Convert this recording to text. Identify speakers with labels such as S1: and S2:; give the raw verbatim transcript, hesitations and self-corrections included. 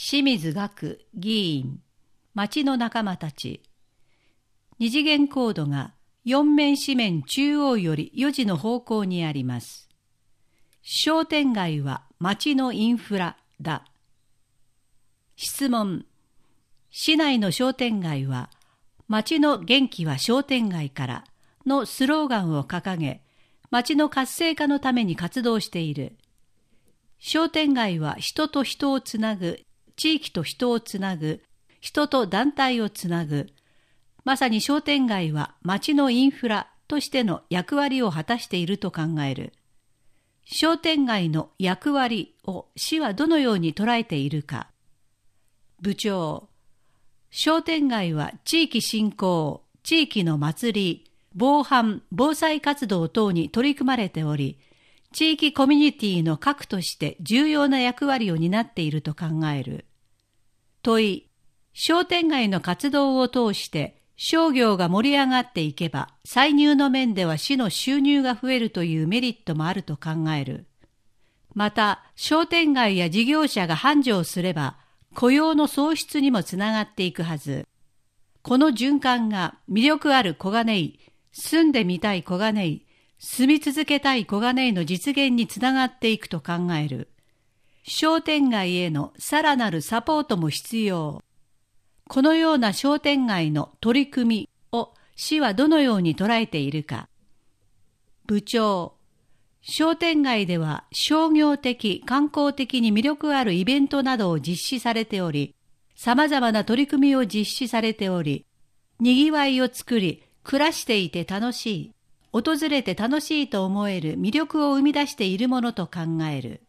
S1: 清水学議員、町の仲間たち。二次元コードが四面四面中央よりよじの方向にあります。商店街は町のインフラだ。質問。市内の商店街は町の元気は商店街からのスローガンを掲げ、町の活性化のために活動している。商店街は人と人をつなぐ、地域と人をつなぐ、人と団体をつなぐ。まさに商店街は町のインフラとしての役割を果たしていると考える。商店街の役割を市はどのように捉えているか。部長。商店街は地域振興、地域の祭り、防犯・防災活動等に取り組まれており、地域コミュニティの核として重要な役割を担っていると考える。問い。商店街の活動を通して商業が盛り上がっていけば、歳入の面では市の収入が増えるというメリットもあると考える。また、商店街や事業者が繁盛すれば、雇用の創出にもつながっていくはず。この循環が魅力ある小金井、住んでみたい小金井、住み続けたい小金井の実現につながっていくと考える。商店街へのさらなるサポートも必要。このような商店街の取り組みを市はどのように捉えているか。部長。商店街では商業的、観光的に魅力あるイベントなどを実施されており、様々な取り組みを実施されており、にぎわいを作り、暮らしていて楽しい、訪れて楽しいと思える魅力を生み出しているものと考える。